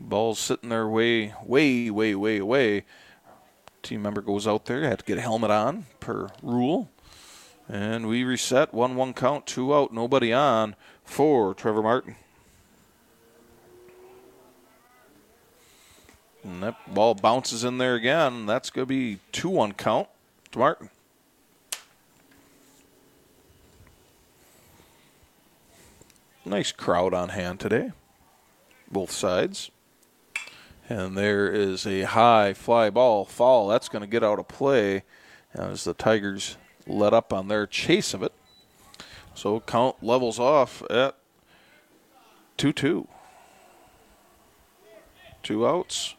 Ball's sitting there way away. Team member goes out there, had to get a helmet on per rule. And we reset, 1-1 count, 2 out, nobody on for Trevor Martin. And that ball bounces in there again. That's going to be 2-1 count to Martin. Nice crowd on hand today, both sides. And there is a high fly ball foul. That's going to get out of play as the Tigers let up on their chase of it. So count levels off at 2-2. 2 outs.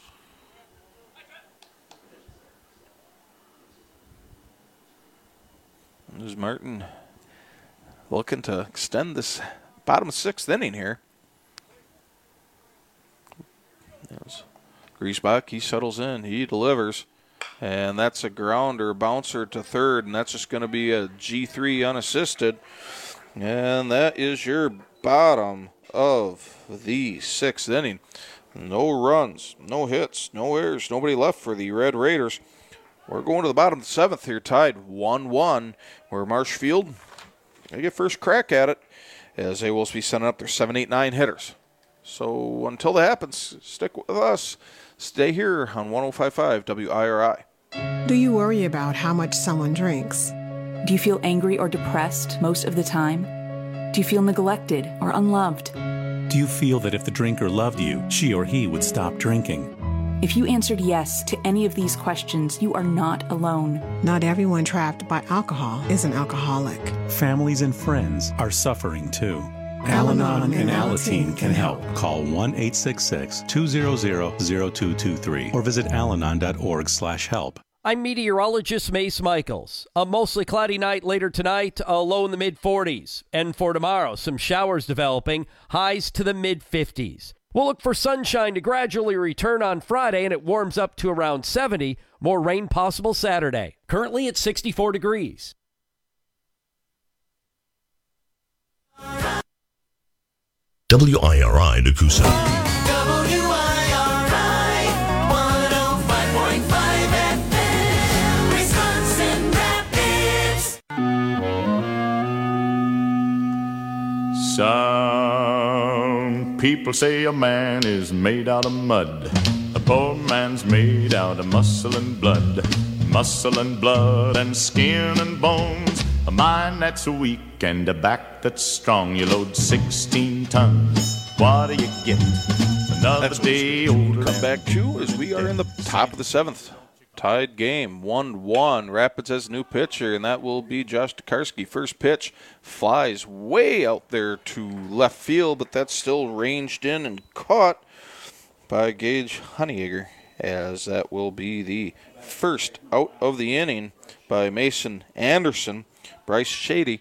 There's Martin looking to extend this bottom 6th inning here. There's Griesbach, he settles in, he delivers. And that's a grounder, bouncer to third, and that's just going to be a G3 unassisted. And that is your bottom of the 6th inning. No runs, no hits, no errors, nobody left for the Red Raiders. We're going to the bottom of the 7th here, tied 1-1, where Marshfield, they get first crack at it, as they will be sending up their 7, 8, 9 hitters. So until that happens, stick with us. Stay here on 105.5 WIRI. Do you worry about how much someone drinks? Do you feel angry or depressed most of the time? Do you feel neglected or unloved? Do you feel that if the drinker loved you, she or he would stop drinking? If you answered yes to any of these questions, you are not alone. Not everyone trapped by alcohol is an alcoholic. Families and friends are suffering too. Al-Anon and Alateen can help. Call 1-866-200-0223 or visit alanon.org/help. I'm meteorologist Mace Michaels. A mostly cloudy night later tonight, a low in the mid-40s. And for tomorrow, some showers developing, highs to the mid-50s. We'll look for sunshine to gradually return on Friday, and it warms up to around 70. More rain possible Saturday. Currently at 64 degrees. WIRI Nakusa. WIRI 105.5 FM, Wisconsin Rapids. Some people say a man is made out of mud. A poor man's made out of muscle and blood. Muscle and blood and skin and bones. A mind that's weak and a back that's strong. You load 16 tons. What do you get? Another day older. Come back to as we are in the top of the 7th. Tied game, 1-1. Rapids has a new pitcher, and that will be Josh Tokarski. First pitch flies way out there to left field, but that's still ranged in and caught by Gage Honeyegger, as that will be the first out of the inning by Mason Anderson. Bryce Shoddy,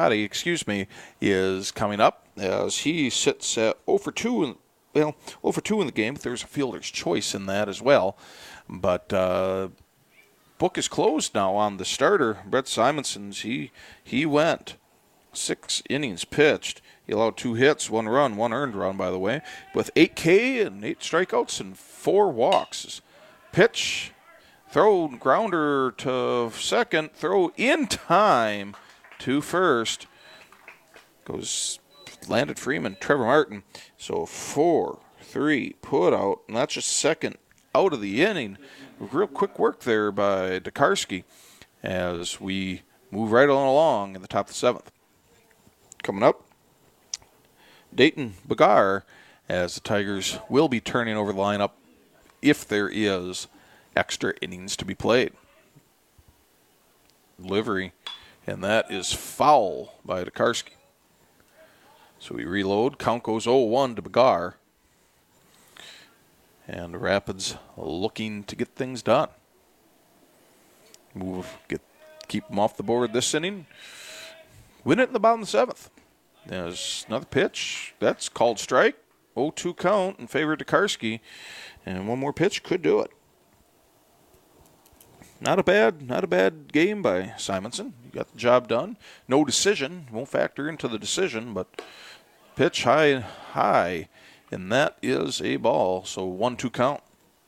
is coming up as he sits at 0 for 2 in the game, but there's a fielder's choice in that as well. But book is closed now on the starter, Brett Simonson's. He went 6 innings pitched. He allowed 2 hits, 1 run, 1 earned run, by the way, with 8 K and 8 strikeouts and 4 walks. Pitch, throw, grounder to second, throw in time to first. Landed Freeman, Trevor Martin. So 4-3 put out, and that's just second out of the inning. Real quick work there by Tokarski as we move right on along in the top of the 7th. Coming up, Dayton Bagar, as the Tigers will be turning over the lineup if there is extra innings to be played. Delivery, and that is foul by Tokarski. So we reload. Count goes 0-1 to Bagar. And the Rapids looking to get things done. Keep them off the board this inning. Win it in the bottom of the 7th. There's another pitch. That's called strike. 0-2 count in favor of Tokarski. And one more pitch could do it. Not a bad game by Simonson. You got the job done. No decision. Won't factor into the decision, but pitch high and that is a ball. So 1-2 count.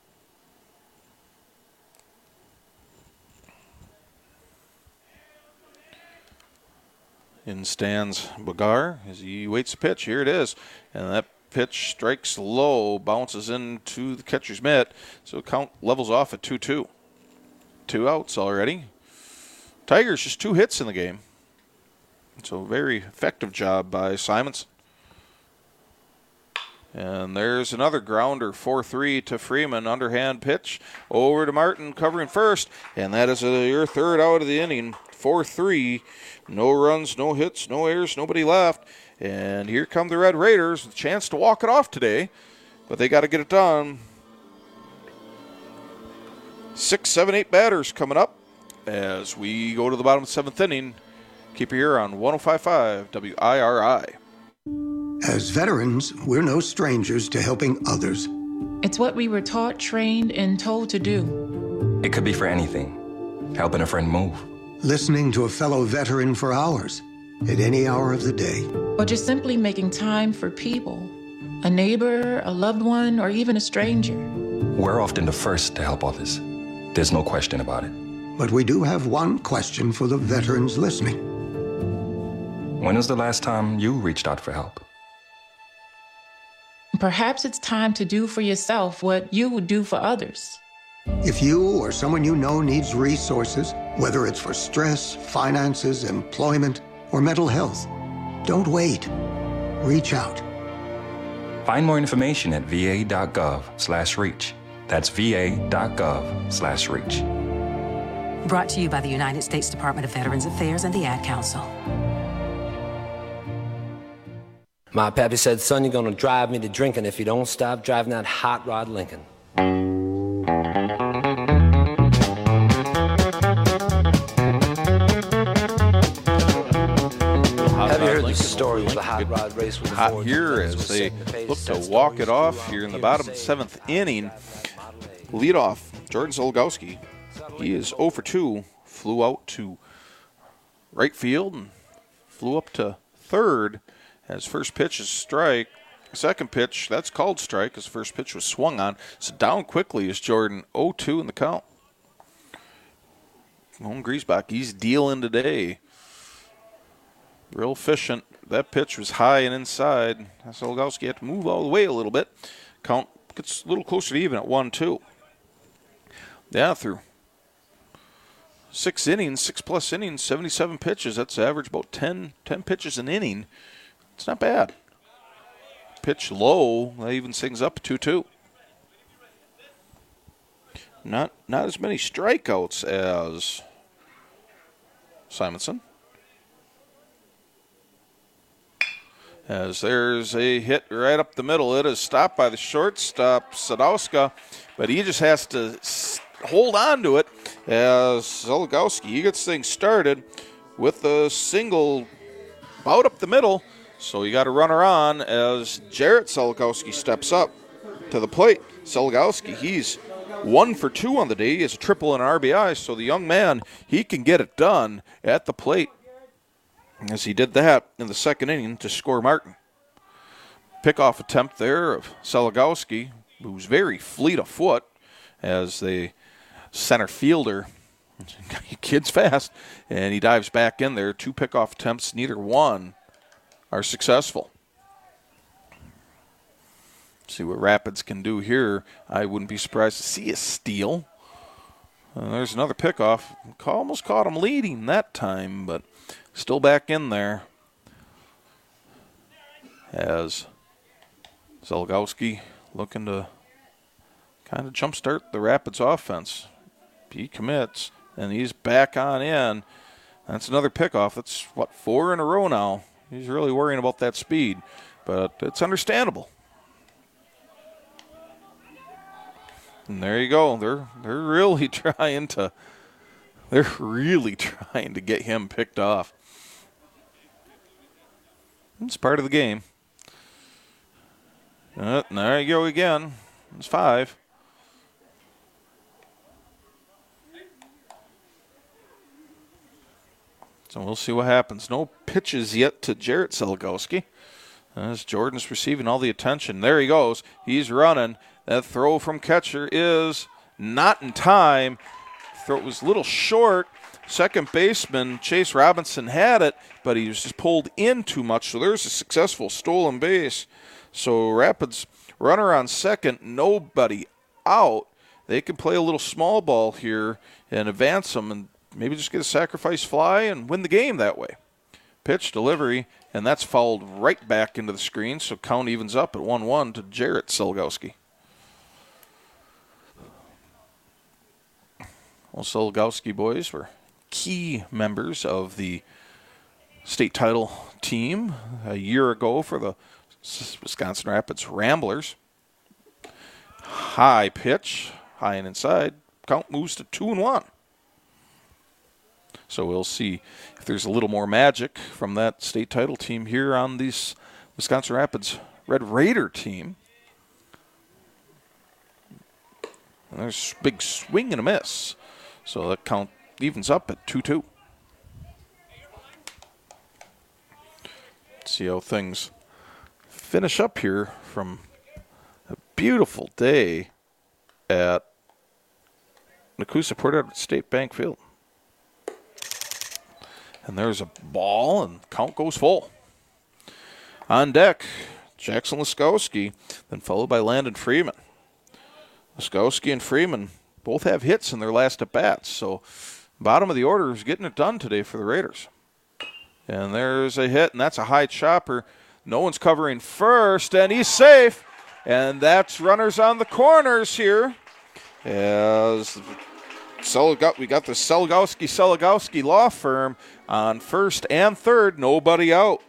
In stands Bagar as he waits the pitch. Here it is. And that pitch strikes low, bounces into the catcher's mitt. So count levels off at 2-2. 2 outs already. Tigers just 2 hits in the game. So very effective job by Simonson. And there's another grounder, 4-3 to Freeman. Underhand pitch over to Martin covering first. And that is your third out of the inning. 4-3. No runs, no hits, no errors, nobody left. And here come the Red Raiders with a chance to walk it off today. But they got to get it done. 6, 7, 8 batters coming up as we go to the bottom of the 7th inning. Keep it here on 105.5 WIRI. As veterans, we're no strangers to helping others. It's what we were taught, trained, and told to do. It could be for anything. Helping a friend move. Listening to a fellow veteran for hours, at any hour of the day. Or just simply making time for people. A neighbor, a loved one, or even a stranger. We're often the first to help others. There's no question about it. But we do have one question for the veterans listening. When was the last time you reached out for help? Perhaps it's time to do for yourself what you would do for others. If you or someone you know needs resources, whether it's for stress, finances, employment, or mental health, don't wait. Reach out. Find more information at va.gov/reach. That's va.gov/reach. Brought to you by the United States Department of Veterans Affairs and the Ad Council. My pappy said, son, you're gonna drive me to drinking if you don't stop driving that hot rod Lincoln. Have you heard the story of the hot rod race with the hot Ford here as they look to walk it off here in the bottom of the 7th inning. Leadoff, Jordan Zolgowski. He is 0 for 2. Flew out to right field and flew up to third as first pitch is strike. Second pitch, that's called strike as first pitch was swung on. So down quickly is Jordan, 0-2 in the count. Moen Griesbach, he's dealing today. Real efficient. That pitch was high and inside. Zolgowski had to move all the way a little bit. Count gets a little closer to even at 1-2. Yeah, through 6 innings, 6+ innings, 77 pitches. That's average about 10 pitches an inning. It's not bad. Pitch low, that evens things up 2-2. Not as many strikeouts as Simonson. As there's a hit right up the middle. It is stopped by the shortstop, Sadowska, but he just has to hold on to it as Zolgowski, he gets things started with a single about up the middle. So you got a runner on as Jarrett Zolgowski steps up to the plate. Zolgowski, he's 1 for 2 on the day. He has a triple and an RBI, so the young man, he can get it done at the plate. As he did that in the second inning to score Martin. Pickoff attempt there of Zolgowski, who's very fleet of foot as the center fielder. Kid's fast, and he dives back in there. 2 pickoff attempts, neither one are successful. See what Rapids can do here. I wouldn't be surprised to see a steal. There's another pickoff. Almost caught him leading that time, but still back in there. As Zolgowski looking to kind of jumpstart the Rapids offense. He commits, and he's back on in. That's another pickoff. That's, 4 in a row now. He's really worrying about that speed, but it's understandable. And there you go. They're really trying to get him picked off. It's part of the game. There you go again. It's 5. So we'll see what happens. No pitches yet to Jarrett Zolgowski. As Jordan's receiving all the attention. There he goes. He's running. That throw from catcher is not in time. Throw was a little short. Second baseman Chase Robinson had it, but he was just pulled in too much. So there's a successful stolen base. So Rapids runner on second, nobody out. They can play a little small ball here and advance them and maybe just get a sacrifice fly and win the game that way. Pitch, delivery, and that's fouled right back into the screen. So count evens up at 1-1 to Jarrett Selgowski. Well, Selgowski boys were key members of the state title team a year ago for the Wisconsin Rapids Ramblers. High pitch, high and inside. Count moves to 2-1. So we'll see if there's a little more magic from that state title team here on this Wisconsin Rapids Red Raider team. And there's a big swing and a miss. So that count evens up at 2-2. See how things finish up here from a beautiful day at Nakusa Port Edward State Bank Field. And there's a ball, and count goes full. On deck, Jackson Laskowski, then followed by Landon Freeman. Laskowski and Freeman both have hits in their last at-bats, so bottom of the order is getting it done today for the Raiders. And there's a hit, and that's a high chopper. No one's covering first, and he's safe. And that's runners on the corners here. As we got the Selgowski law firm on first and third, nobody out.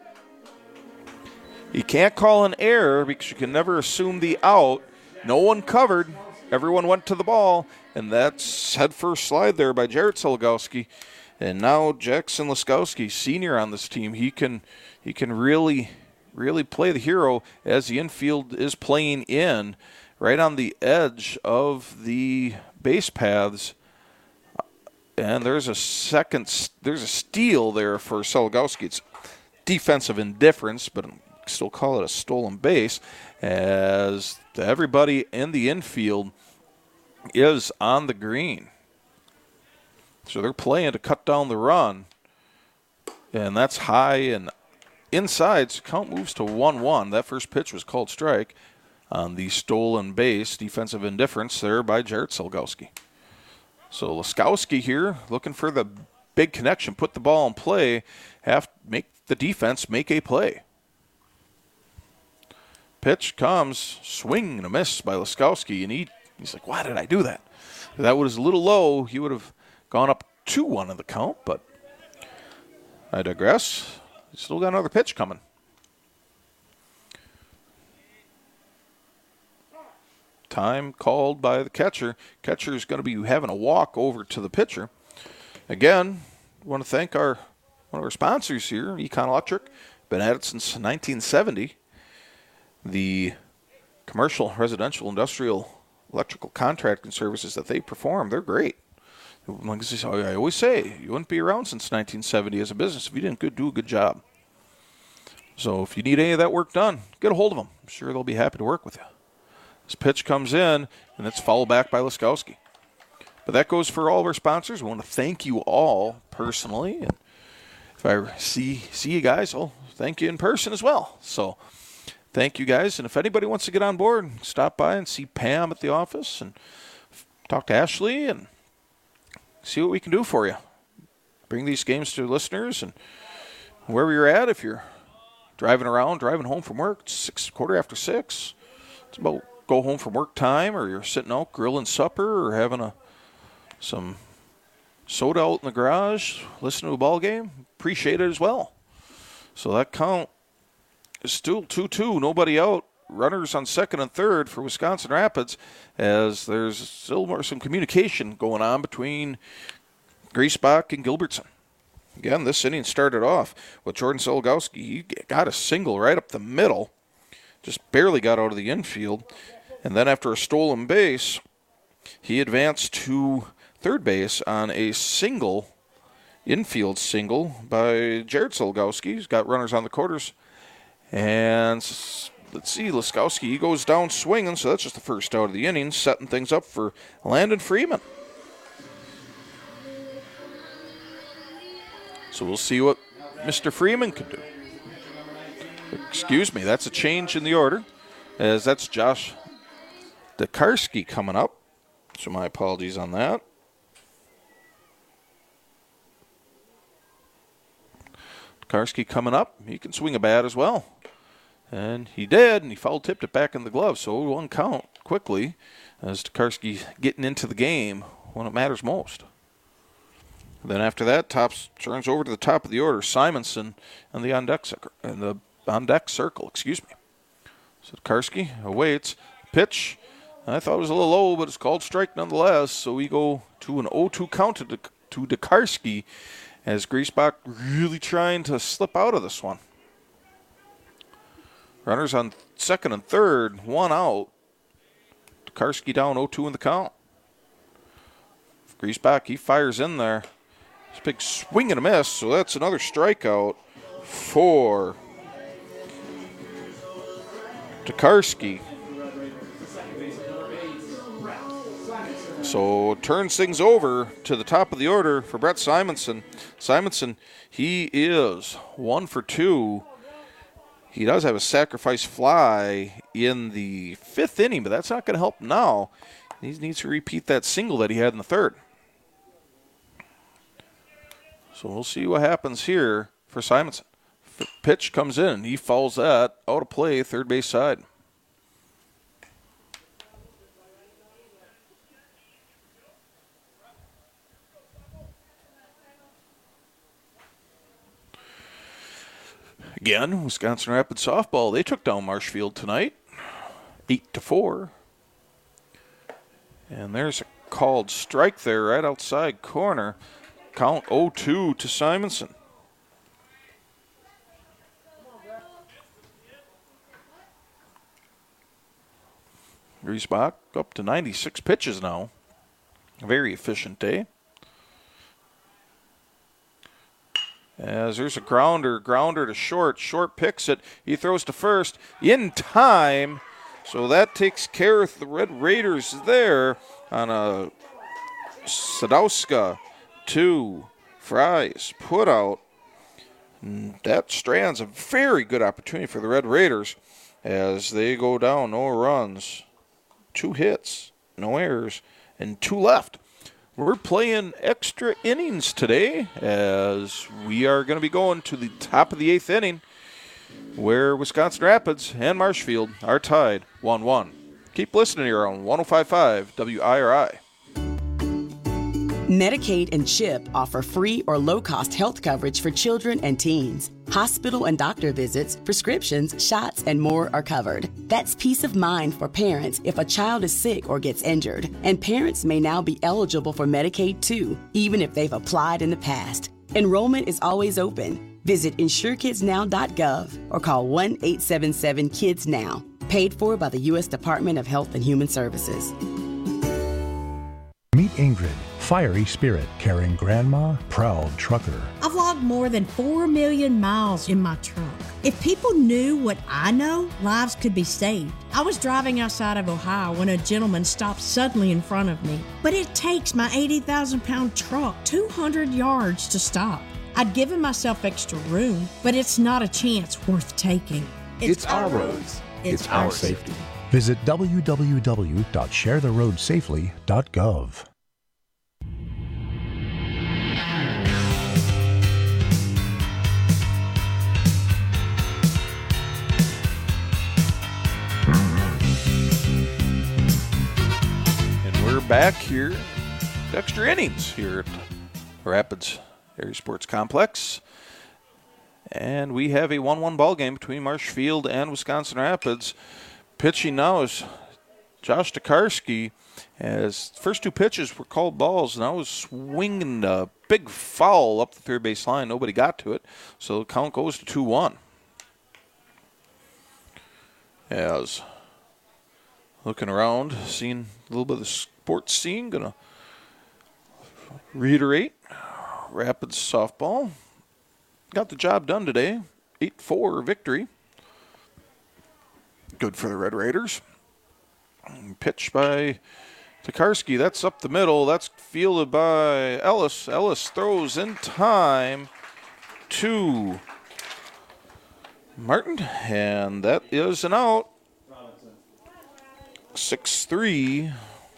You can't call an error because you can never assume the out. No one covered. Everyone went to the ball, and that's head first slide there by Jarrett Selgowski. And now Jackson Laskowski, senior on this team, he can really play the hero as the infield is playing in right on the edge of the base paths. And there's a steal there for Selgowski. It's defensive indifference, but still call it a stolen base, as everybody in the infield is on the green. So they're playing to cut down the run, and that's high and inside. So count moves to 1-1. That first pitch was called strike on the stolen base. Defensive indifference there by Jarrett Selgowski. So Laskowski here looking for the big connection, put the ball in play, make the defense make a play. Pitch comes, swing and a miss by Laskowski, and he's like, why did I do that? If that was a little low, he would have gone up 2-1 in the count, but I digress. He's still got another pitch coming. Time called by the catcher. Catcher is going to be having a walk over to the pitcher. Again, I want to thank one of our sponsors here, Econ Electric. Been at it since 1970. The commercial, residential, industrial, electrical contracting services that they perform, they're great. Like I always say, you wouldn't be around since 1970 as a business if you didn't do a good job. So if you need any of that work done, get a hold of them. I'm sure they'll be happy to work with you. This pitch comes in, and it's fouled back by Laskowski. But that goes for all of our sponsors. We want to thank you all personally. And if I see you guys, I'll thank you in person as well. So thank you guys. And if anybody wants to get on board, stop by and see Pam at the office and talk to Ashley and see what we can do for you. Bring these games to listeners, and wherever you're at, if you're driving home from work, it's 6:15. It's about go home from work time, or you're sitting out grilling supper or having some soda out in the garage, listening to a ball game, appreciate it as well. So that count is still 2-2, nobody out. Runners on second and third for Wisconsin Rapids, as there's still some communication going on between Griesbach and Gilbertson. Again, this inning started off with Jordan Selgowski. He got a single right up the middle, just barely got out of the infield. And then after a stolen base, he advanced to third base on a infield single by Jared Selgowski. He's got runners on the quarters. And let's see, Laskowski, he goes down swinging, so that's just the first out of the inning, setting things up for Landon Freeman. So we'll see what Mr. Freeman can do. Excuse me, that's a change in the order, as that's Josh Tokarski coming up. So my apologies on that. Tokarski coming up. He can swing a bat as well. And he did, and he foul-tipped it back in the glove. So 1 count quickly as Tokarski getting into the game when it matters most. Then after that, turns over to the top of the order. Simonson and the on-deck circle. Excuse me. So Tokarski awaits. Pitch. I thought it was a little low, but it's called strike nonetheless. So we go to an 0-2 count to Tokarski as Griesbach really trying to slip out of this one. Runners on second and third, 1 out. Tokarski down 0-2 in the count. Griesbach, he fires in there. It's a big swing and a miss, so that's another strikeout for Tokarski. So turns things over to the top of the order for Brett Simonson. Simonson, he is 1 for 2. He does have a sacrifice fly in the 5th inning, but that's not going to help now. He needs to repeat that single that he had in the 3rd. So we'll see what happens here for Simonson. Pitch comes in. He fouls that out of play, third base side. Again, Wisconsin Rapids softball, they took down Marshfield tonight, 8-4. And there's a called strike there right outside corner. Count 0-2 to Simonson. Griesbach up to 96 pitches now. A very efficient day. As there's a grounder to short. Short picks it. He throws to first in time. So that takes care of the Red Raiders there on a Sadowska 2. Fries put out. That strands a very good opportunity for the Red Raiders as they go down. No runs, 2 hits, no errors, and 2 left. We're playing extra innings today as we are going to be going to the top of the 8th inning where Wisconsin Rapids and Marshfield are tied 1-1. Keep listening here on 105.5 WIRI. Medicaid and CHIP offer free or low-cost health coverage for children and teens. Hospital and doctor visits, prescriptions, shots, and more are covered. That's peace of mind for parents if a child is sick or gets injured. And parents may now be eligible for Medicaid too, even if they've applied in the past. Enrollment is always open. Visit InsureKidsNow.gov or call 1-877-KIDS-NOW. Paid for by the U.S. Department of Health and Human Services. Meet Ingrid, fiery spirit, carrying grandma, proud trucker. I've logged more than 4 million miles in my truck. If people knew what I know, lives could be saved. I was driving outside of Ohio when a gentleman stopped suddenly in front of me. But it takes my 80,000-pound truck 200 yards to stop. I'd given myself extra room, but it's not a chance worth taking. It's our roads. It's our safety. Visit www.sharetheroadsafely.gov. And we're back here, extra innings here at Rapids Area Sports Complex. And we have a 1-1 ball game between Marshfield and Wisconsin Rapids. Pitching now is Josh Tokarski, as first 2 pitches were called balls, and I was swinging a big foul up the third base line. Nobody got to it, so the count goes to 2-1. As looking around, seeing a little bit of the sports scene, going to reiterate, Rapids softball got the job done today, 8-4 victory. Good for the Red Raiders. Pitch by Tokarski. That's up the middle. That's fielded by Ellis. Ellis throws in time to Martin, and that is an out. 6-3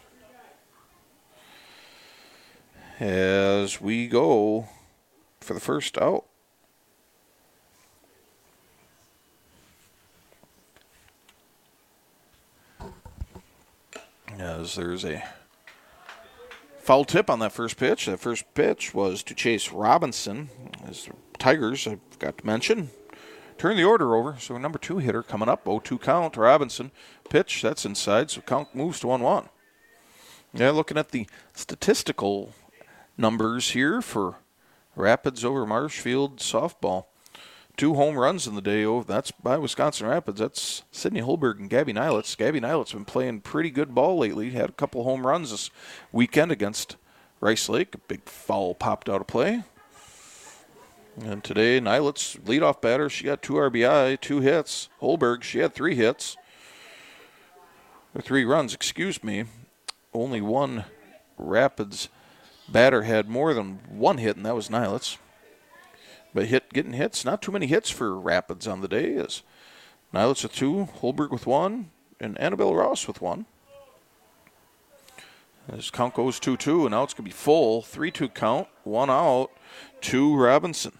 as we go for the first out. As there's a foul tip on that first pitch. That first pitch was to Chase Robinson. As the Tigers, I forgot to mention, turn the order over. So number 2 hitter coming up. 0-2 count. Robinson. Pitch. That's inside. So count moves to 1-1. Yeah, looking at the statistical numbers here for Rapids over Marshfield softball. 2 home runs in the day. Oh, that's by Wisconsin Rapids. That's Sydney Holberg and Gabby Nilitz. Gabby Nilitz been playing pretty good ball lately. Had a couple home runs this weekend against Rice Lake. A big foul popped out of play. And today, Nilitz, leadoff batter. She got 2 RBI, 2 hits. Holberg, she had 3 hits. Or 3 runs, excuse me. Only one Rapids batter had more than 1 hit, and that was Nilitz. But getting hits, not too many hits for Rapids on the day. As Nilitz with 2, Holberg with 1, and Annabelle Ross with 1. As count goes 2-2, and now it's going to be full. 3-2 count, 1 out to Robinson.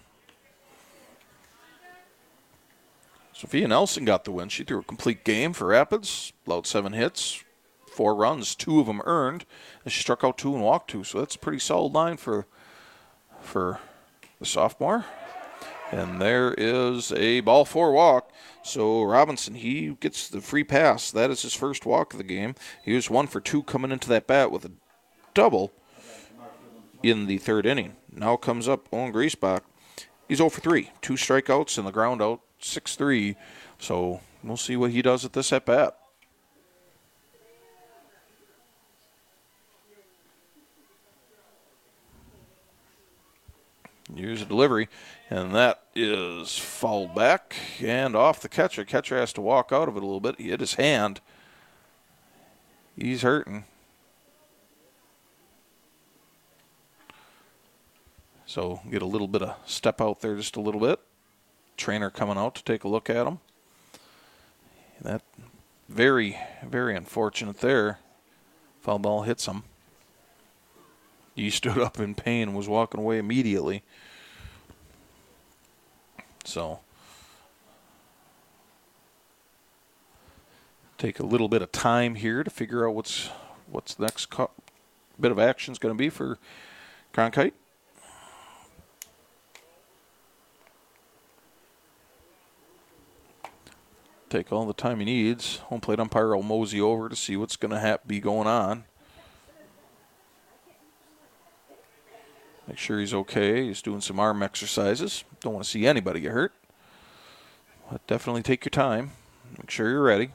Sophia Nelson got the win. She threw a complete game for Rapids. Allowed 7 hits, 4 runs, 2 of them earned. And she struck out 2 and walked 2. So that's a pretty solid line for the sophomore. And there is a ball 4 walk. So Robinson, he gets the free pass. That is his first walk of the game. He was 1 for 2 coming into that bat with a double in the 3rd inning. Now comes up Owen Griesbach. He's 0 for 3. 2 strikeouts and the ground out. 6-3. So we'll see what he does at this at bat. Here's a delivery, and that is fouled back and off the catcher. Catcher has to walk out of it a little bit. He hit his hand. He's hurting. So get a little bit of step out there just a little bit. Trainer coming out to take a look at him. That very, very unfortunate there. Foul ball hits him. He stood up in pain and was walking away immediately. So, take a little bit of time here to figure out what's the next bit of action is going to be for Cronkite. Take all the time he needs. Home plate umpire will mosey over to see what's going to be going on. Make sure he's okay. He's doing some arm exercises. Don't want to see anybody get hurt. But definitely take your time. Make sure you're ready.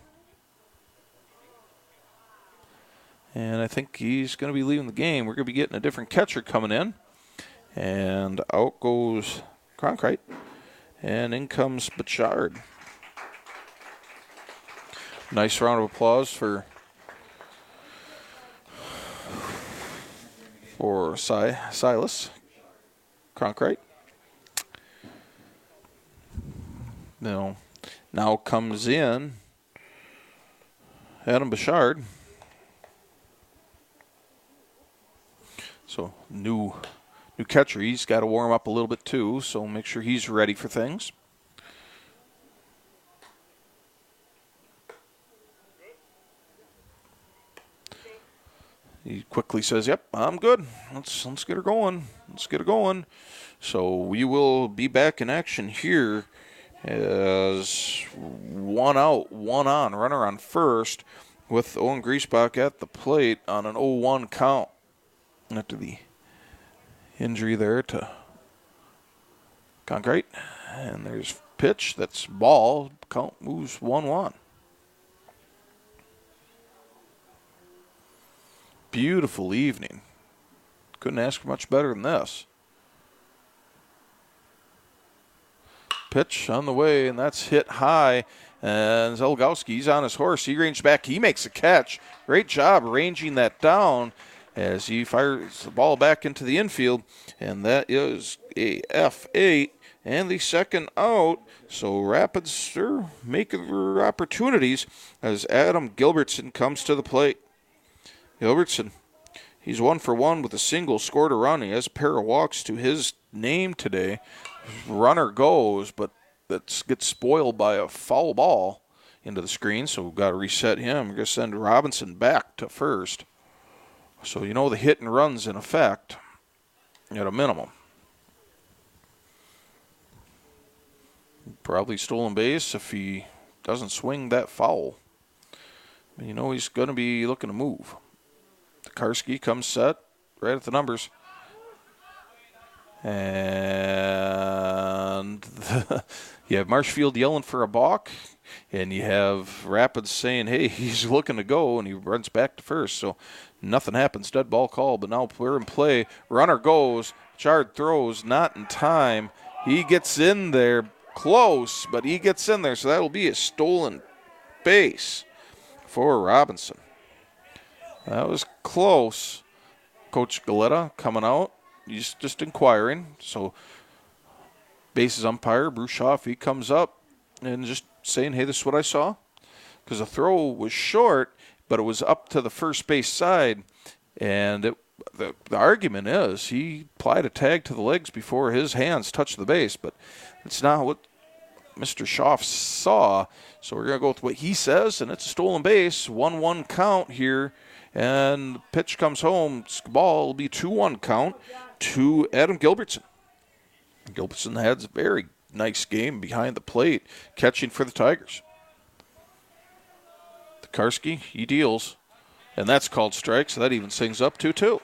And I think he's going to be leaving the game. We're going to be getting a different catcher coming in. And out goes Cronkite. And in comes Bouchard. Nice round of applause for Silas Cronkite. Now comes in Adam Bouchard. So new catcher. He's got to warm up a little bit too, so make sure he's ready for things. He quickly says, "Yep, I'm good. Let's get her going. Let's get her going." So we will be back in action here as 1 out, 1 on, runner on first, with Owen Griesbach at the plate on an 0-1 count after the injury there to Concrete. And there's pitch. That's ball. Count moves 1-1. Beautiful evening. Couldn't ask for much better than this. Pitch on the way, and that's hit high, And Zelgowski's on his horse. He ranged back. He makes a catch. Great job ranging that down as he fires the ball back into the infield. And that is a F8 and the second out. So Rapids are making their opportunities as Adam Gilbertson comes to the plate. Gilbertson, he's 1 for 1 with a single, scored a run. He has a pair of walks to his name today. Runner goes, but that gets spoiled by a foul ball into the screen, so we've got to reset him. We're going to send Robinson back to first. So you know the hit and run's in effect at a minimum. Probably stolen base if he doesn't swing that foul. But you know he's going to be looking to move. Tokarski comes set right at the numbers. And you have Marshfield yelling for a balk, and you have Rapids saying, hey, he's looking to go, and he runs back to first. So nothing happens. Dead ball call, but now we're in play. Runner goes. Chard throws, not in time. He gets in there close, but he gets in there, so that'll be a stolen base for Robinson. That was close. Coach Galetta coming out. He's just inquiring. So bases umpire, Brushoff, he comes up and just saying, hey, this is what I saw. Because the throw was short, but it was up to the first base side. And the argument is he applied a tag to the legs before his hands touched the base. But it's not what Mr. Schaff saw. So we're going to go with what he says, and it's a stolen base. 1-1 count here. And the pitch comes home. Ball will be 2-1 count to Adam Gilbertson. Gilbertson has a very nice game behind the plate, catching for the Tigers. Tokarski, he deals, and that's called strike, so that evens things up 2-2.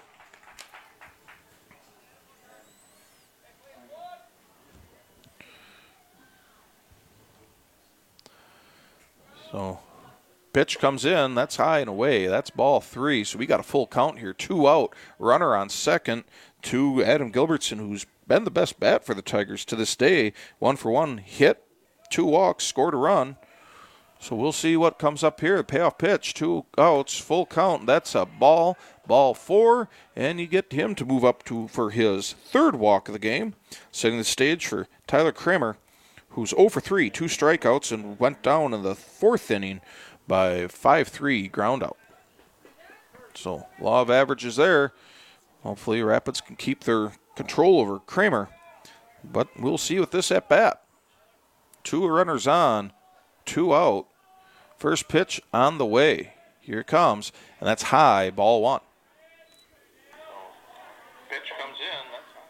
So pitch comes in. That's high and away. That's ball 3. So we got a full count here. 2 out. Runner on second to Adam Gilbertson, who's been the best bat for the Tigers to this day. 1 for 1 hit, 2 walks, scored a run. So we'll see what comes up here. The payoff pitch, 2 outs, full count. That's a ball 4, and you get him to move up for his 3rd walk of the game, setting the stage for Tyler Kramer, who's 0 for 3, 2 strikeouts, and went down in the 4th inning by 5-3 ground out. So law of averages there. Hopefully Rapids can keep their control over Kramer. But we'll see with this at bat. 2 runners on, 2 out. First pitch on the way. Here it comes, and that's high, ball 1. Pitch comes in.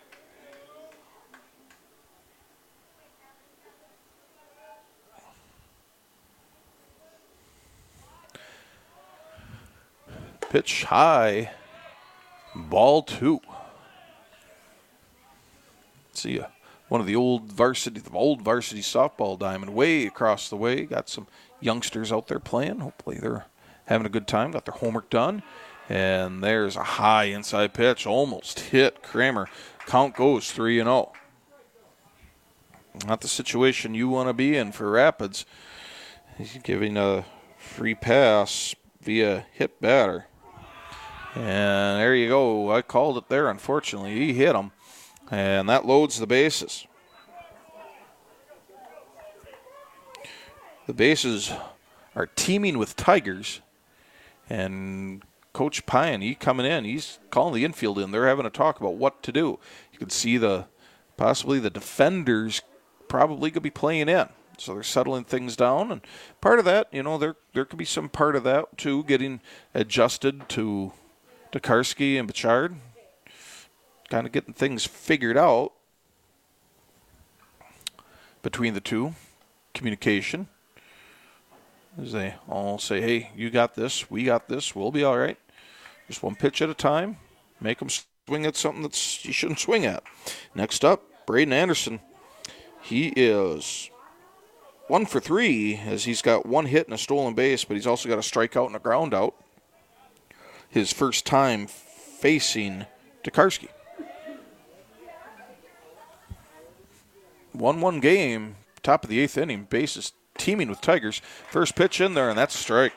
Pitch high, ball 2. See one of the old varsity softball diamond way across the way. Got some youngsters out there playing. Hopefully they're having a good time. Got their homework done. And there's a high inside pitch. Almost hit Kramer. Count goes 3-0. Not the situation you want to be in for Rapids. He's giving a free pass via hit batter. And there you go. I called it there, unfortunately. He hit him. And that loads the bases. The bases are teeming with Tigers. And Coach Pine, he coming in. He's calling the infield in. They're having a talk about what to do. You can see possibly the defenders probably could be playing in. So they're settling things down. And part of that, there could be some part of that, too, getting adjusted to Tokarski and Bichard, kind of getting things figured out between the two. Communication. As they all say, hey, you got this, we got this, we'll be all right. Just one pitch at a time. Make them swing at something that you shouldn't swing at. Next up, Braden Anderson. He is 1 for 3 as he's got 1 hit and a stolen base, but he's also got a strikeout and a ground out. His first time facing Tokarski. 1-1 game, top of the 8th inning, bases teaming with Tigers. First pitch in there, and that's a strike.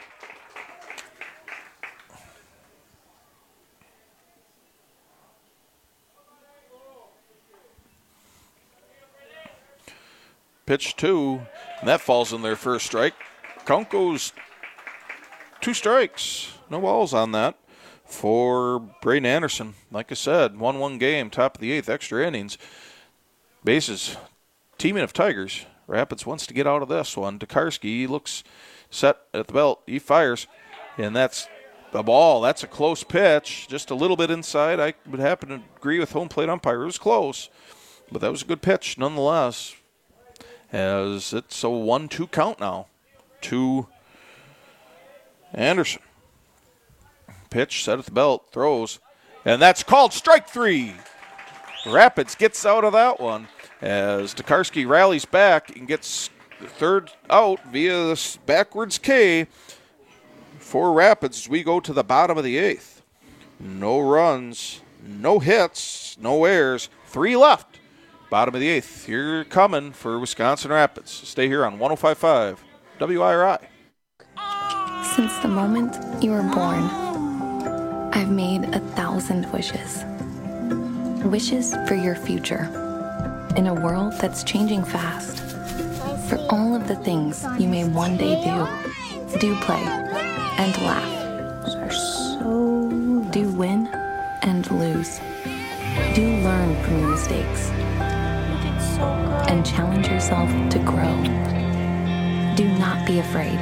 Pitch 2, and that falls in there for a strike. Count goes 2 strikes. No balls on that for Braden Anderson. Like I said, 1-1 game, top of the 8th, extra innings. Bases, teaming of Tigers. Rapids wants to get out of this one. Tokarski looks set at the belt. He fires, and that's a ball. That's a close pitch, just a little bit inside. I would happen to agree with home plate umpire. It was close, but that was a good pitch nonetheless. As it's a 1-2 count now to Anderson. Pitch set at the belt, throws, and that's called strike 3. Rapids gets out of that one as Tokarski rallies back and gets the third out via this backwards K for Rapids as we go to the bottom of the 8th. No runs, no hits, no errors, 3 left. Bottom of the 8th. You're coming for Wisconsin Rapids. Stay here on 105.5 WIRI. Since the moment you were born, I've made 1,000 wishes. Wishes for your future. In a world that's changing fast. For all of the things you may one day do. Do play and laugh. Do win and lose. Do learn from your mistakes. And challenge yourself to grow. Do not be afraid.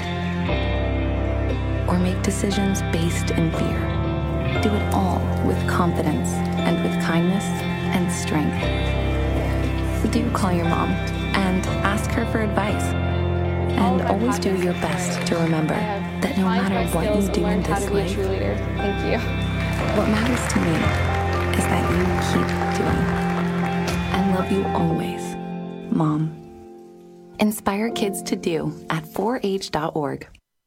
Or make decisions based in fear. Do it all with confidence and with kindness and strength. Do call your mom and ask her for advice. And always do your best to remember that no matter what you do in this life, what matters to me is that you keep doing. And love you always. Mom. Inspire kids to do at 4h.org.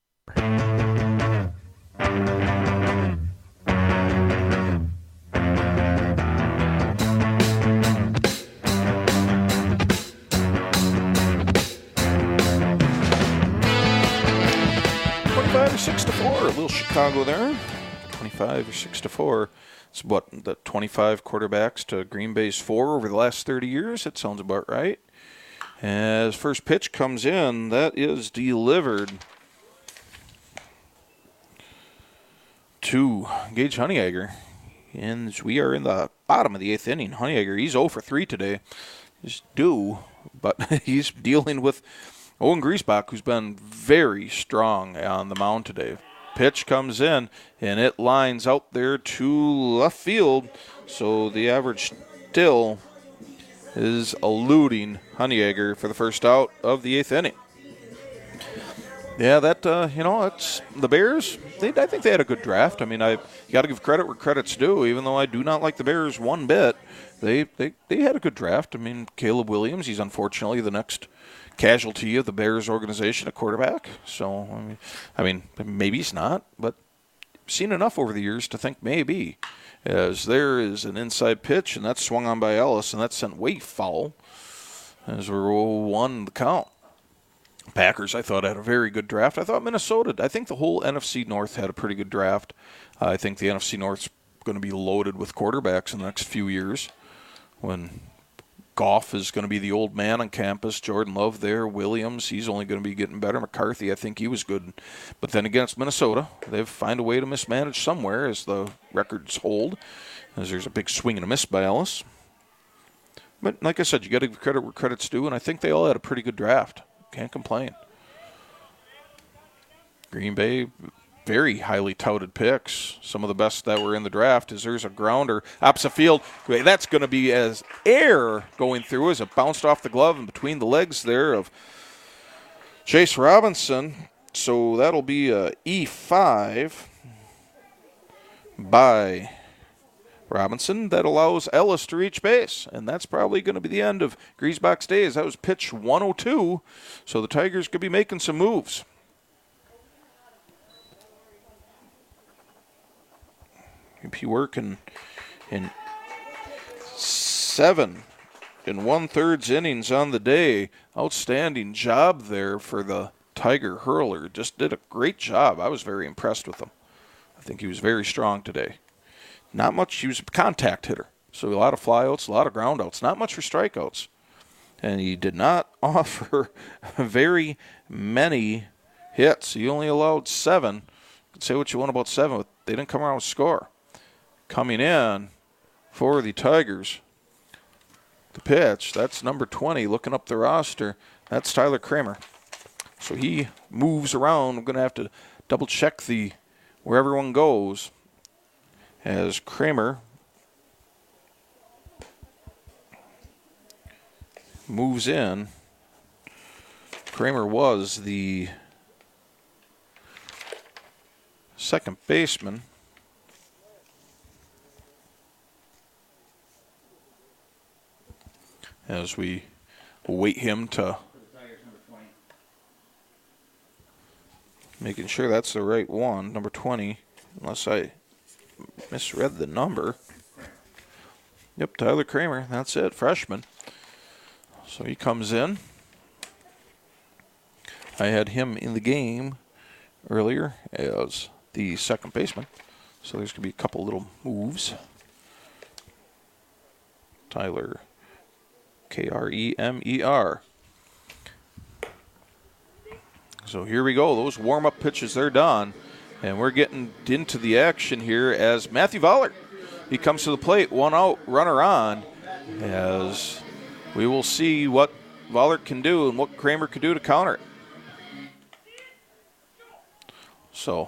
Or 6-4, a little Chicago there. 25 or 6-4. It's what, the 25 quarterbacks to Green Bay's 4 over the last 30 years? That sounds about right. As first pitch comes in, that is delivered to Gage Honeyegger. And we are in the bottom of the 8th inning. Honeyegger, he's 0 for 3 today. He's due, but he's dealing with Owen Griesbach, who's been very strong on the mound today. Pitch comes in, and it lines out there to left field. So the average still is eluding Honeyegger for the first out of the 8th inning. Yeah, that, it's the Bears. I think they had a good draft. I mean, you got to give credit where credit's due, even though I do not like the Bears one bit. They had a good draft. I mean, Caleb Williams, he's unfortunately the next casualty of the Bears organization at quarterback. So, I mean, maybe he's not, but I've seen enough over the years to think maybe. As there is an inside pitch, and that's swung on by Ellis, and that's sent way foul as we're 0-1 the count. Packers, I thought, had a very good draft. I thought Minnesota, I think the whole NFC North had a pretty good draft. I think the NFC North's going to be loaded with quarterbacks in the next few years when Goff is going to be the old man on campus. Jordan Love there. Williams, he's only going to be getting better. McCarthy, I think he was good. But then against Minnesota, they've find a way to mismanage somewhere as the records hold, as there's a big swing and a miss by Ellis. But like I said, you got to give credit where credit's due, and I think they all had a pretty good draft. Can't complain. Green Bay, very highly touted picks. Some of the best that were in the draft. Is there's a grounder opposite field. That's going to be as air going through as it bounced off the glove and between the legs there of Chase Robinson. So that'll be a E5 by Robinson. That allows Ellis to reach base, and that's probably going to be the end of Griesbach's days. That was pitch 102, so the Tigers could be making some moves. He working in 7 and 1/3 innings on the day. Outstanding job there for the Tiger hurler. Just did a great job. I was very impressed with him. I think he was very strong today. Not much. He was a contact hitter. So a lot of flyouts, a lot of groundouts. Not much for strikeouts. And he did not offer very many hits. He only allowed 7. You can say what you want about 7, but they didn't come around with a score. Coming in for the Tigers, the pitch, that's number 20, looking up the roster. That's Tyler Kramer. So he moves around. I'm going to have to double check where everyone goes as Kramer moves in. Kramer was the second baseman. As we await him to making sure that's the right one, number 20, unless I misread the number. Yep, Tyler Kramer, that's it, freshman. So he comes in. I had him in the game earlier as the second baseman. So there's going to be a couple little moves. Tyler, Kremer. So here we go. Those warm-up pitches, they're done. And we're getting into the action here as Matthew Vollert. He comes to the plate, 1 out, runner on. As we will see what Vollert can do and what Kramer can do to counter it. So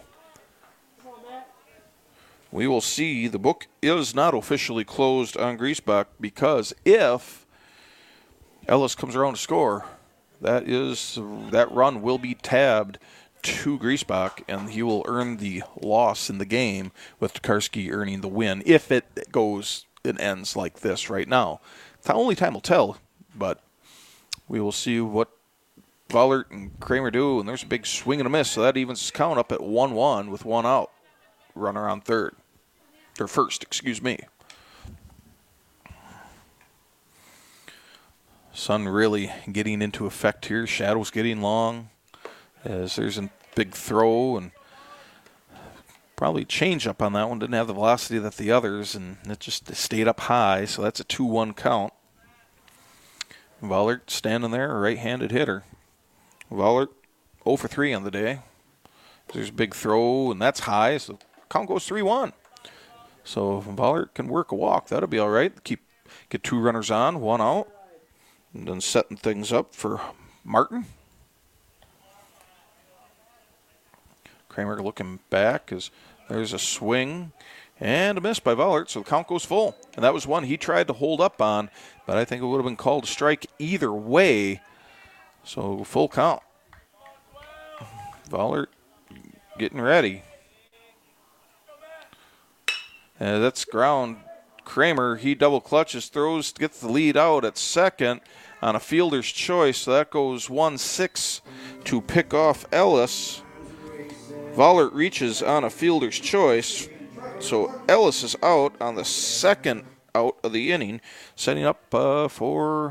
we will see. The book is not officially closed on Griesbach because if Ellis comes around to score, that run will be tabbed to Griesbach, and he will earn the loss in the game, with Tokarski earning the win if it goes and ends like this right now. The only time will tell, but we will see what Vollert and Kramer do, and there's a big swing and a miss, so that evens his count up at 1-1 with 1 out. Runner on first, excuse me. Sun really getting into effect here. Shadows getting long as there's a big throw and probably change up on that one. Didn't have the velocity that the others, and it just stayed up high, so that's a 2-1 count. Vollert standing there, a right-handed hitter. Vollert 0 for 3 on the day. There's a big throw, and that's high, so count goes 3-1. So if Vollert can work a walk, that'll be all right. Get 2 runners on, 1 out. And then setting things up for Martin. Kramer looking back as there's a swing and a miss by Vollert, so the count goes full. And that was one he tried to hold up on, but I think it would have been called a strike either way. So full count. Vollert getting ready. And that's ground. Kramer, he double clutches, throws, gets the lead out at second on a fielder's choice. So that goes 1-6 to pick off Ellis. Vollert reaches on a fielder's choice. So Ellis is out on the second out of the inning, setting up for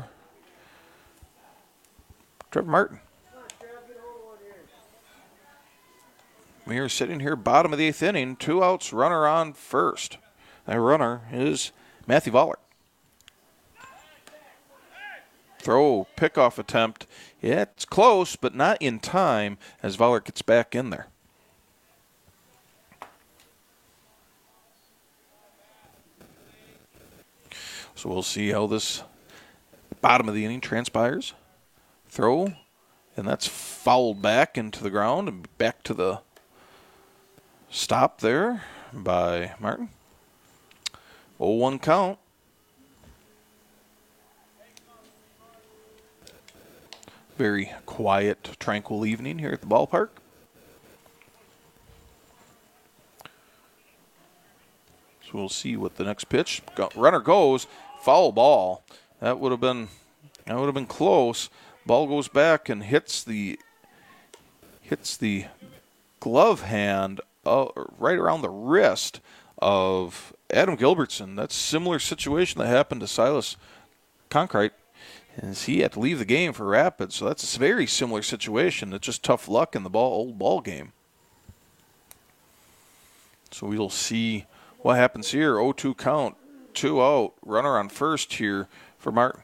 Trevor Martin. We are sitting here bottom of the 8th inning, 2 outs, runner on first. That runner is Matthew Vollert. Throw, pickoff attempt. Yeah, it's close, but not in time as Vollert gets back in there. So we'll see how this bottom of the inning transpires. Throw, and that's fouled back into the ground and back to the stop there by Martin. 0-1 count. Very quiet, tranquil evening here at the ballpark. So we'll see what the next pitch. Runner goes, foul ball. That would have been close. Ball goes back and hits the glove hand right around the wrist of Adam Gilbertson. That's a similar situation that happened to Silas Conkright, as he had to leave the game for Rapids. So that's a very similar situation. It's just tough luck in the old ball game. So we'll see what happens here. 0-2 count, 2 out. Runner on first here for Martin.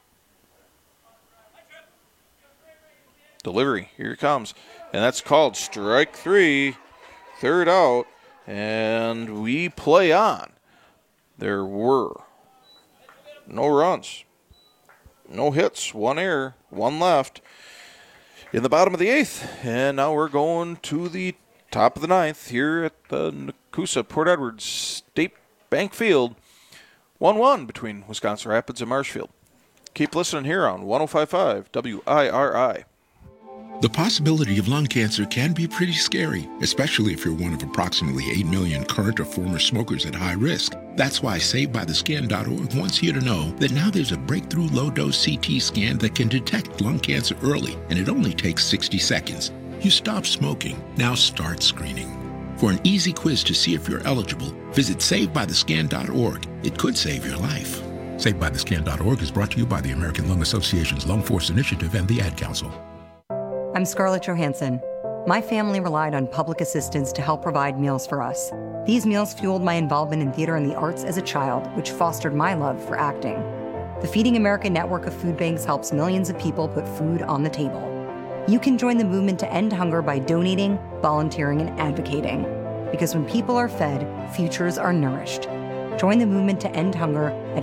Delivery, here it comes. And that's called strike 3, 3rd out. And we play on. There were no runs, no hits, 1 error, 1 left in the bottom of the 8th. And now we're going to the top of the 9th here at the Nakusa Port Edwards State Bank Field. 1-1 between Wisconsin Rapids and Marshfield. Keep listening here on 105.5 WIRI. The possibility of lung cancer can be pretty scary, especially if you're one of approximately 8 million current or former smokers at high risk. That's why SaveByTheScan.org wants you to know that now there's a breakthrough low-dose CT scan that can detect lung cancer early, and it only takes 60 seconds. You stop smoking, now start screening. For an easy quiz to see if you're eligible, visit SaveByTheScan.org. It could save your life. SaveByTheScan.org is brought to you by the American Lung Association's Lung Force Initiative and the Ad Council. I'm Scarlett Johansson. My family relied on public assistance to help provide meals for us. These meals fueled my involvement in theater and the arts as a child, which fostered my love for acting. The Feeding America network of food banks helps millions of people put food on the table. You can join the movement to end hunger by donating, volunteering, and advocating. Because when people are fed, futures are nourished. Join the movement to end hunger at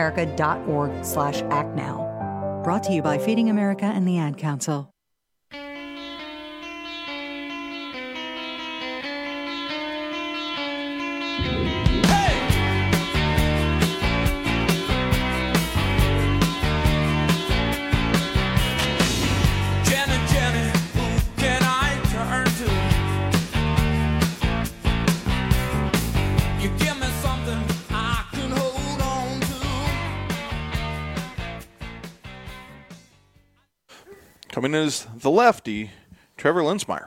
feedingamerica.org/actnow. Brought to you by Feeding America and the Ad Council. Coming in is the lefty, Trevor Linsmeyer.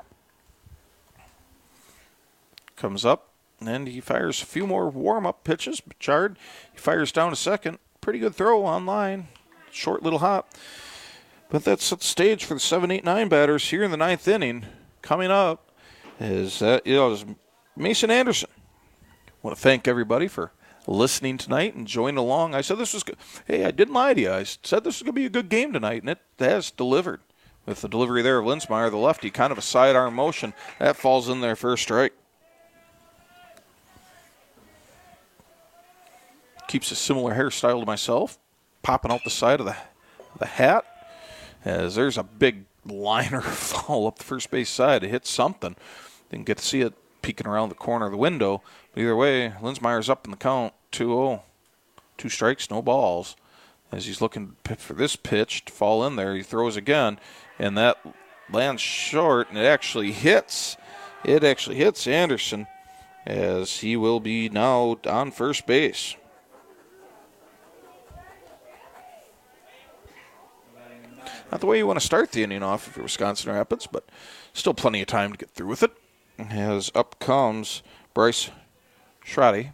Comes up, and he fires a few more warm-up pitches. Bichard, he fires down to second. Pretty good throw on line. Short little hop. But that's the stage for the 7, 8, 9 batters here in the 9th inning. Coming up is Mason Anderson. I want to thank everybody for listening tonight and joining along. I said this was good. Hey, I didn't lie to you. I said this was going to be a good game tonight, and it has delivered. With the delivery there of Linsmeyer, the lefty, kind of a sidearm motion. That falls in there for a strike. Keeps a similar hairstyle to myself, popping out the side of the hat. As there's a big liner fall up the first base side. It hits something. Didn't get to see it peeking around the corner of the window. But either way, Linsmeyer's up in the count, 2-0. 2 strikes, no balls. As he's looking for this pitch to fall in there, he throws again, and that lands short, and it actually hits. It actually hits Anderson, as he will be now on first base. Not the way you want to start the inning off if you're Wisconsin Rapids, but still plenty of time to get through with it. As up comes Bryce Schrade.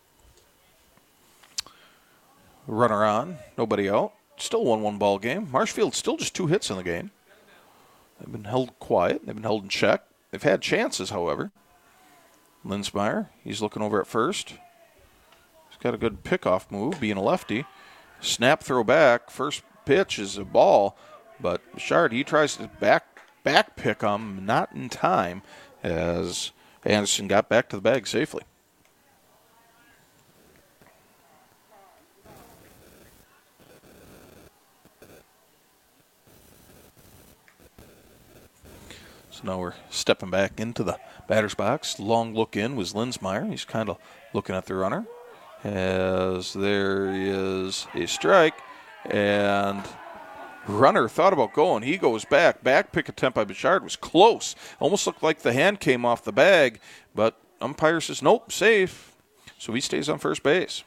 Runner on, nobody out. Still 1-1 ball game. Marshfield still just 2 hits in the game. They've been held quiet. They've been held in check. They've had chances, however. Linsmeyer, he's looking over at first. He's got a good pickoff move, being a lefty. Snap throw back. First pitch is a ball, but Bichard, he tries to back pick him, not in time, as Anderson got back to the bag safely. So now we're stepping back into the batter's box. Long look in was Linsmeyer. He's kind of looking at the runner. As there is a strike, and runner thought about going. He goes back. Back pick attempt by Bichard was close. Almost looked like the hand came off the bag, but umpire says, nope, safe. So he stays on first base.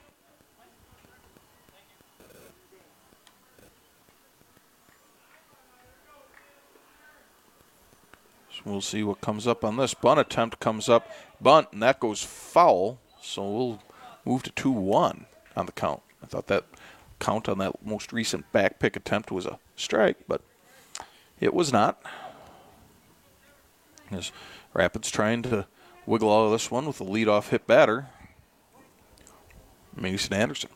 We'll see what comes up on this. Bunt attempt comes up. Bunt, and that goes foul. So we'll move to 2-1 on the count. I thought that count on that most recent back pick attempt was a strike, but it was not. As Rapids trying to wiggle out of this one with a leadoff hit batter, Mason Anderson.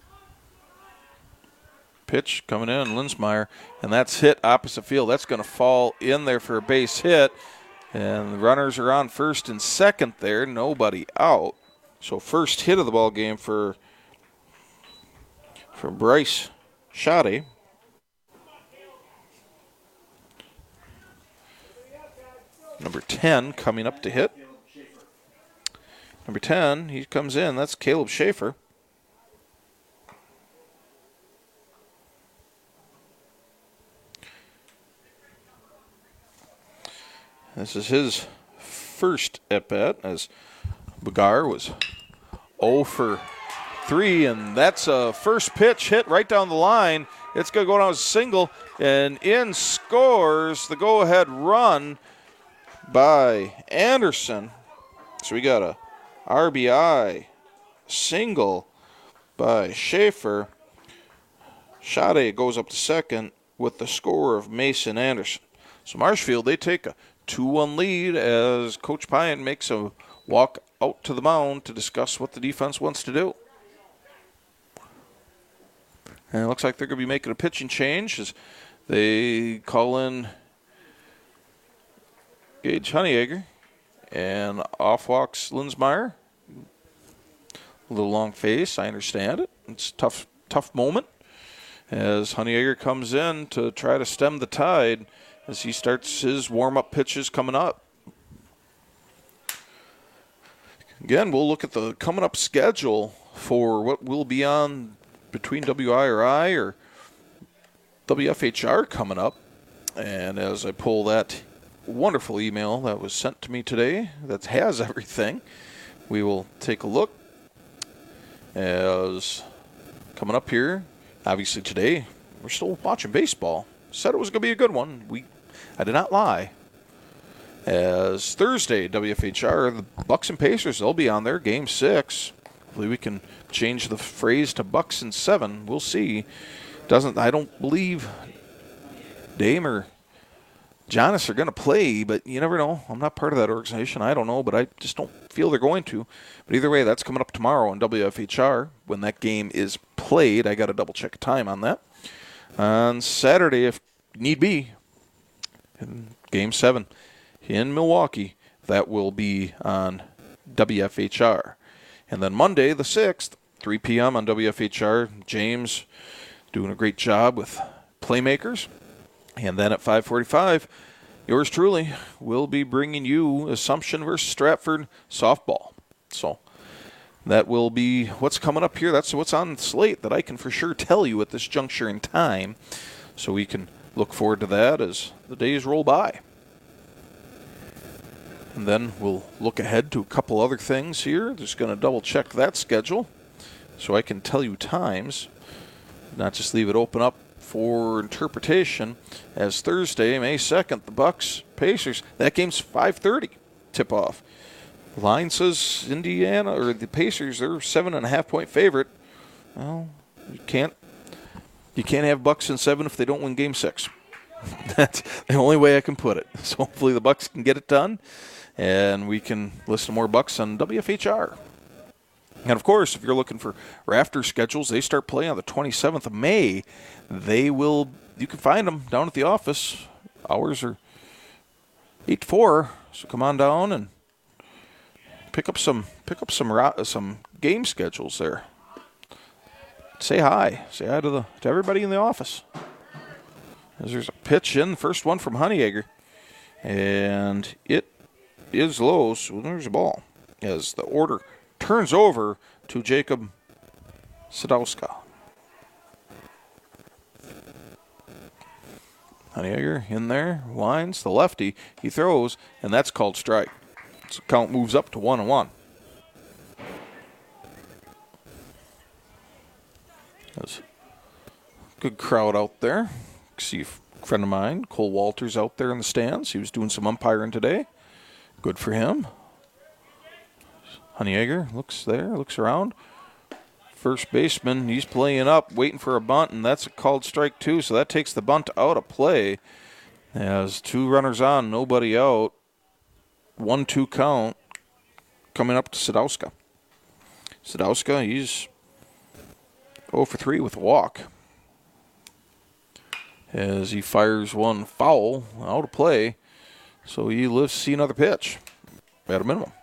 Pitch coming in, Linsmeyer, and that's hit opposite field. That's going to fall in there for a base hit, and the runners are on first and second there, nobody out. So first hit of the ball game for Bryce Schade. Number 10 coming up to hit. Number 10, he comes in. That's Caleb Schaefer. This is his first at-bat, as Bagar was 0 for 3, and that's a first pitch hit right down the line. It's going to go down as a single, and in scores the go-ahead run by Anderson. So we got a RBI single by Schaefer. Schade goes up to second with the score of Mason Anderson. So Marshfield, they take a 2-1 lead as Coach Pine makes a walk out to the mound to discuss what the defense wants to do. And it looks like they're going to be making a pitching change as they call in Gage Honeyegger, and off walks Linsmeyer. A little long face, I understand it. It's a tough moment as Honeyegger comes in to try to stem the tide as he starts his warm-up pitches coming up. Again, we'll look at the coming up schedule for what will be on between WIRI or WFHR coming up. And as I pull that wonderful email that was sent to me today that has everything, we will take a look. As coming up here, obviously today, we're still watching baseball. Said it was going to be a good one. I did not lie. As Thursday, WFHR, the Bucks and Pacers, they'll be on there, Game 6. Hopefully we can change the phrase to Bucks in 7. We'll see. I don't believe Dame or Giannis are going to play, but you never know. I'm not part of that organization. I don't know, but I just don't feel they're going to. But either way, that's coming up tomorrow on WFHR when that game is played. I got to double-check time on that. On Saturday, if need be, in Game 7 in Milwaukee, that will be on WFHR. And then Monday, the 6th, 3 p.m. on WFHR, James doing a great job with Playmakers. And then at 5:45, yours truly will be bringing you Assumption versus Stratford softball. So that will be what's coming up here. That's what's on the slate that I can for sure tell you at this juncture in time. So we can look forward to that as the days roll by. And then we'll look ahead to a couple other things here. Just going to double check that schedule so I can tell you times, not just leave it open up for interpretation. As Thursday, May 2nd, the Bucks Pacers, that game's 5:30 tip-off. Line says Indiana, or the Pacers, they're 7.5-point favorite. Well, you can't have Bucks in 7 if they don't win Game 6. That's the only way I can put it. So hopefully the Bucks can get it done, and we can listen to more Bucks on WFHR. And, of course, if you're looking for Rafter schedules, they start playing on the 27th of May. You can find them down at the office. Hours are 8 to 4, so come on down and pick up some game schedules there. Say hi. Say hi to everybody in the office. As there's a pitch in, the first one from Honeyegger. And it is low, so there's a ball. As the order turns over to Jacob Sadowska. Honeyegger in there, winds, the lefty, he throws, and that's called strike. So count moves up to 1-1. That's good crowd out there. See a friend of mine, Cole Walters, out there in the stands. He was doing some umpiring today. Good for him. Honeyegger looks there, looks around. First baseman, he's playing up, waiting for a bunt, and that's a called strike 2, so that takes the bunt out of play. As 2 runners on, nobody out. 1-2 count coming up to Sadowska. Sadowska, he's 0 for 3 with a walk. As he fires one foul out of play, so he lives to see another pitch at a minimum.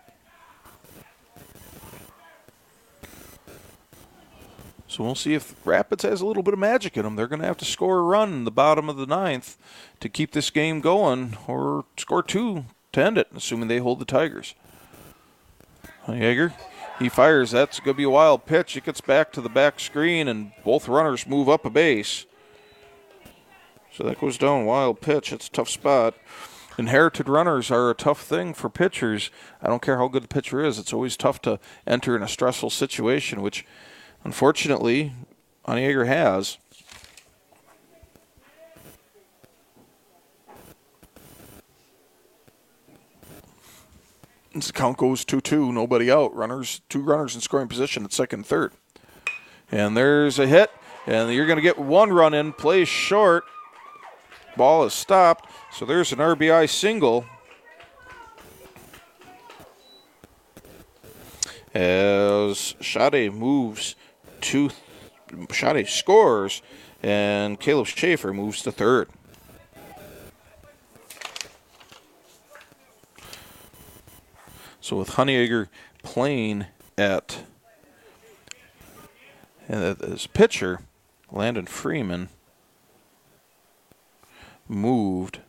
So we'll see if Rapids has a little bit of magic in them. They're going to have to score a run in the bottom of the 9th to keep this game going, or score 2 to end it, assuming they hold the Tigers. Honeyegger, he fires. That's going to be a wild pitch. It gets back to the back screen, and both runners move up a base. So that goes down, wild pitch. It's a tough spot. Inherited runners are a tough thing for pitchers. I don't care how good the pitcher is. It's always tough to enter in a stressful situation, which unfortunately Honeyegger has. As the count goes 2-2, nobody out. 2 runners in scoring position at second and third. And there's a hit, and you're going to get 1 run in, play short. Ball is stopped, so there's an RBI single. As Schade Schade scores, and Caleb Schaefer moves to third. So with Honeyegger playing as pitcher, Landon Freeman moved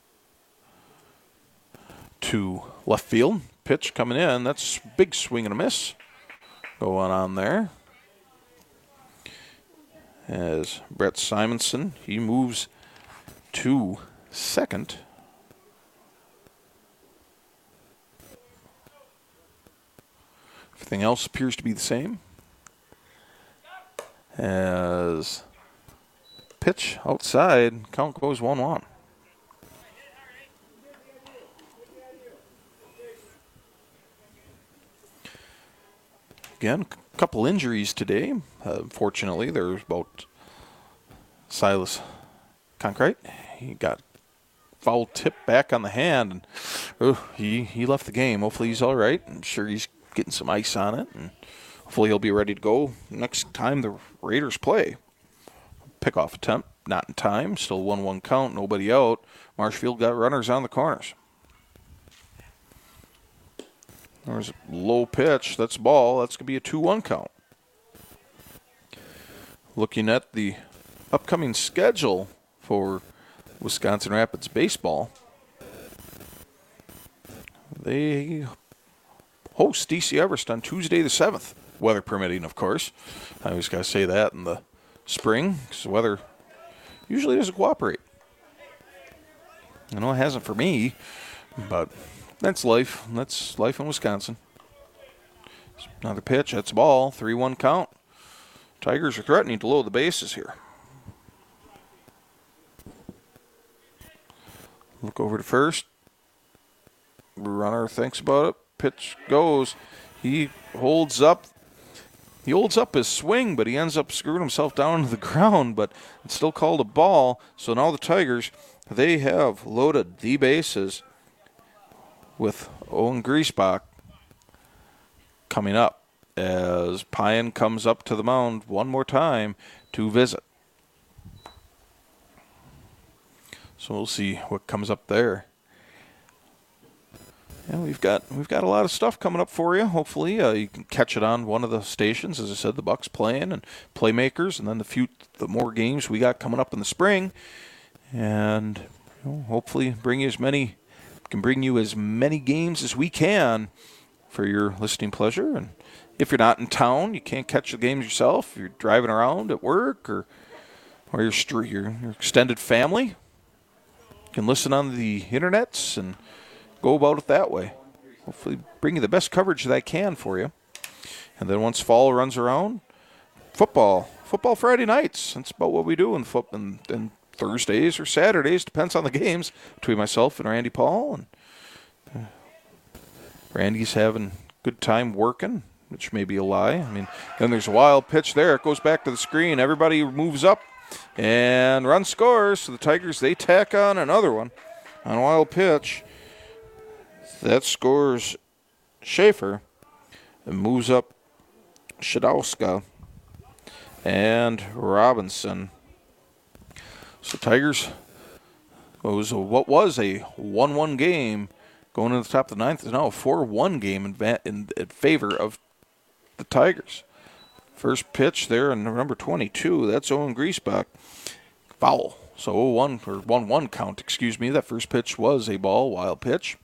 to left field. Pitch coming in. That's big swing and a miss going on there. As Brett Simonson, he moves to second. Everything else appears to be the same. As pitch outside, count goes 1-1. Again, a couple injuries today. Fortunately, there's about Silas Concrete. He got foul tip back on the hand, and he left the game. Hopefully he's all right. I'm sure he's getting some ice on it, and hopefully he'll be ready to go next time the Raiders play. Pickoff attempt, not in time. Still 1-1 count, nobody out. Marshfield got runners on the corners. There's a low pitch. That's ball. That's going to be a 2-1 count. Looking at the upcoming schedule for Wisconsin Rapids baseball, they host DC Everest on Tuesday the 7th, weather permitting, of course. I always got to say that in the spring, because the weather usually doesn't cooperate. I know it hasn't for me, but that's life. That's life in Wisconsin. Another pitch. That's a ball. 3-1 count. Tigers are threatening to load the bases here. Look over to first. Runner thinks about it. Pitch goes. He holds up. He holds up his swing, but he ends up screwing himself down to the ground, but it's still called a ball. So now the Tigers, they have loaded the bases with Owen Griesbach coming up as Pyan comes up to the mound one more time to visit. So we'll see what comes up there. Yeah, we've got a lot of stuff coming up for you. Hopefully, you can catch it on one of the stations. As I said, the Bucks playing and Playmakers, and then the more games we got coming up in the spring, and hopefully bring you as many games as we can for your listening pleasure. And if you're not in town, you can't catch the games yourself. You're driving around at work or your extended family. You can listen on the internets and go about it that way. Hopefully bring you the best coverage that I can for you. And then once fall runs around, football Friday nights. That's about what we do in football. And Thursdays or Saturdays, depends on the games, between myself and Randy Paul. And Randy's having a good time working, which may be a lie. I mean, then there's a wild pitch there. It goes back to the screen. Everybody moves up and run scores. So the Tigers, they tack on another one on a wild pitch. That scores Schaefer and moves up Shadowska and Robinson. So Tigers, what was a 1-1 game going into the top of the ninth is now a 4-1 game in favor of the Tigers. First pitch there in number 22, that's Owen Griesbach. Foul. So 0-1 or 1-1 count, excuse me. That first pitch was a ball, wild pitch.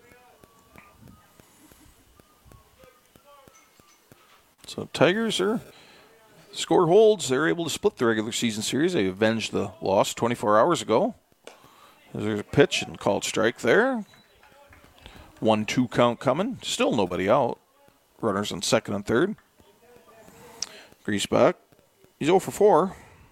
So Tigers are, score holds, they're able to split the regular season series. They avenged the loss 24 hours ago. There's a pitch and called strike there. 1-2 count coming. Still nobody out. Runners on second and third. Griesbach, he's 0 for 4.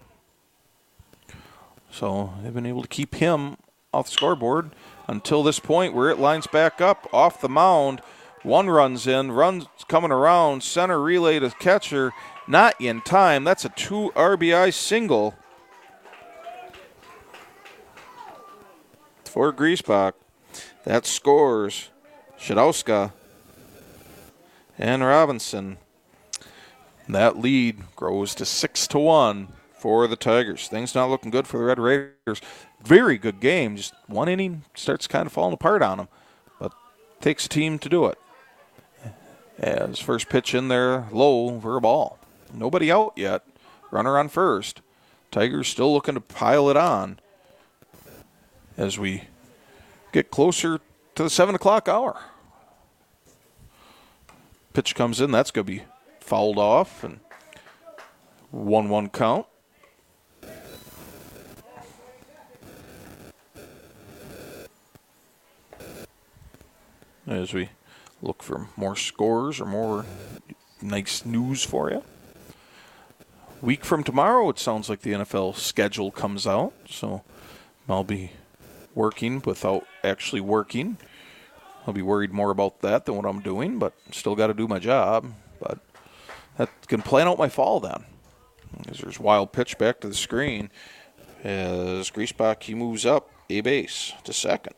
So they've been able to keep him off the scoreboard until this point where it lines back up off the mound. One runs in, runs coming around, center relay to catcher, not in time. That's a 2 RBI single for Griesbach. That scores Shadowska and Robinson. That lead grows to 6-1 for the Tigers. Things not looking good for the Red Raiders. Very good game. Just one inning starts kind of falling apart on them, but takes a team to do it. As first pitch in there, low for a ball. Nobody out yet. Runner on first. Tigers still looking to pile it on as we get closer to the 7 o'clock hour. Pitch comes in. That's going to be fouled off. And 1-1 count. As we look for more scores or more nice news for you. Week from tomorrow, it sounds like the NFL schedule comes out. So I'll be working without actually working. I'll be worried more about that than what I'm doing, but still got to do my job. But that can plan out my fall then. As there's wild pitch back to the screen as Griesbach, he moves up a base to second.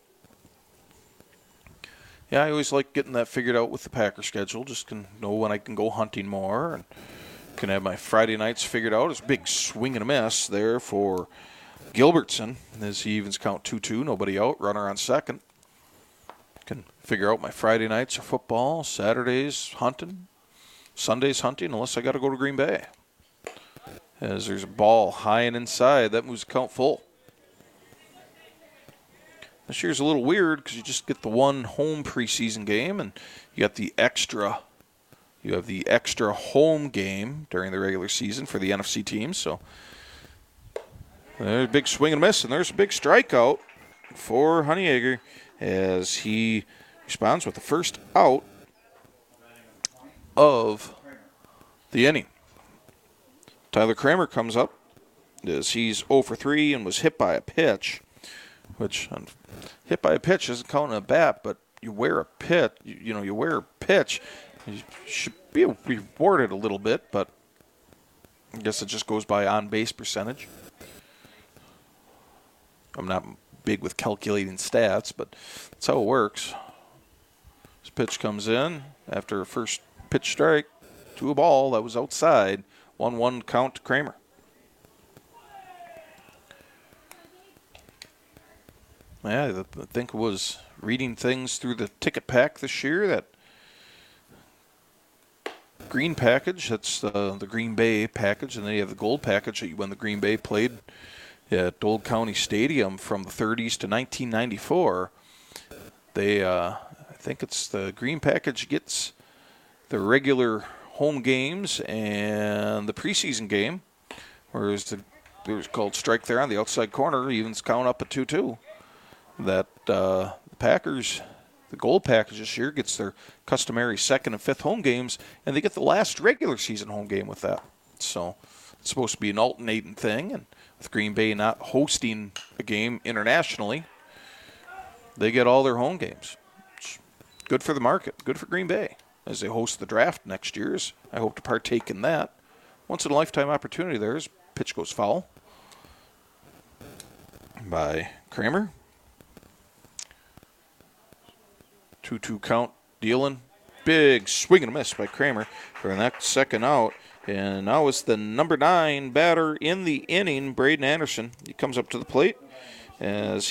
Yeah, I always like getting that figured out with the Packer schedule. Just can know when I can go hunting more and can have my Friday nights figured out. It's a big swing and a miss there for Gilbertson as he evens count 2-2. Nobody out. Runner on second. Can figure out my Friday nights of football, Saturdays hunting, Sundays hunting, unless I got to go to Green Bay. As there's a ball high and inside, that moves the count full. This year's a little weird because you just get the one home preseason game, and you got the extra. You have the extra home game during the regular season for the NFC teams. So there's a big swing and miss, and there's a big strikeout for Honeyegger as he responds with the first out of the inning. Tyler Kramer comes up as he's 0 for 3 and was hit by a pitch, which hit by a pitch isn't counting a bat, but you wear a pitch, you wear a pitch, you should be rewarded a little bit, but I guess it just goes by on-base percentage. I'm not big with calculating stats, but that's how it works. This pitch comes in after a first pitch strike to a ball that was outside. 1-1 count to Kramer. Yeah, I think it was reading things through the ticket pack this year. That green package, that's the Green Bay package, and then you have the gold package when the Green Bay played at Old County Stadium from the 30s to 1994. They, I think it's the green package gets the regular home games and the preseason game, whereas it was called strike there on the outside corner, evens count up at 2-2. That the Packers, the gold package this year, gets their customary second and fifth home games, and they get the last regular season home game with that. So it's supposed to be an alternating thing, and with Green Bay not hosting a game internationally, they get all their home games. It's good for the market, good for Green Bay. as they host the draft next year. I hope to partake in that. Once-in-a-lifetime opportunity there. As pitch goes foul by Kramer. 2-2 count, dealing. Big swing and a miss by Kramer for that second out. And now it's the number 9 batter in the inning, Braden Anderson. He comes up to the plate as